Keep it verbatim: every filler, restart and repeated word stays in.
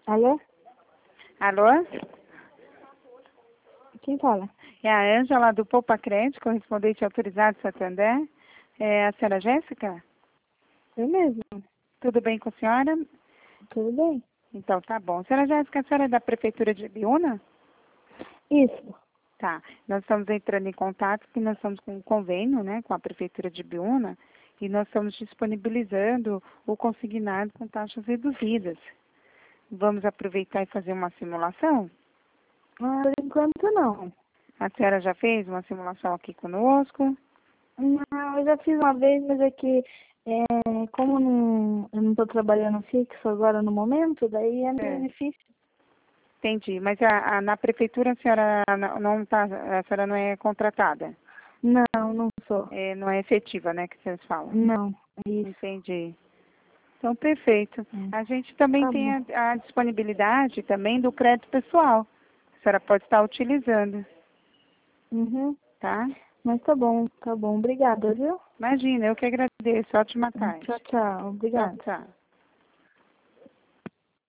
Alô? Alô? Quem fala? É a Ângela do Poupa Crédito, correspondente autorizado Santander. É a senhora Jéssica? Eu mesmo. Tudo bem com a senhora? Tudo bem? Então, tá bom. Senhora Jéssica, a senhora é da Prefeitura de Ibiúna? Isso. Tá. Nós estamos entrando em contato porque nós estamos com um convênio, né, com a Prefeitura de Ibiúna e nós estamos disponibilizando o consignado com taxas reduzidas. Vamos aproveitar e fazer uma simulação? Ah, por enquanto não. A senhora já fez uma simulação aqui conosco? Não, eu já fiz uma vez, mas é que é, como não, eu não estou trabalhando fixo agora no momento, daí é É. benefício. Entendi. Mas a, a- na prefeitura a senhora não não tá, a senhora não é contratada? Não, não sou. É, não é efetiva, né, que vocês falam? Não, é isso. Entendi. Então, perfeito. Hum. A gente também Tá tem bom. a, a disponibilidade também do crédito pessoal. A senhora pode estar utilizando, Uhum. tá? Mas tá bom, tá bom. Obrigada, viu? Imagina, eu que agradeço. Ótima tarde. Tchau, tchau. Tchau, Obrigada. tchau.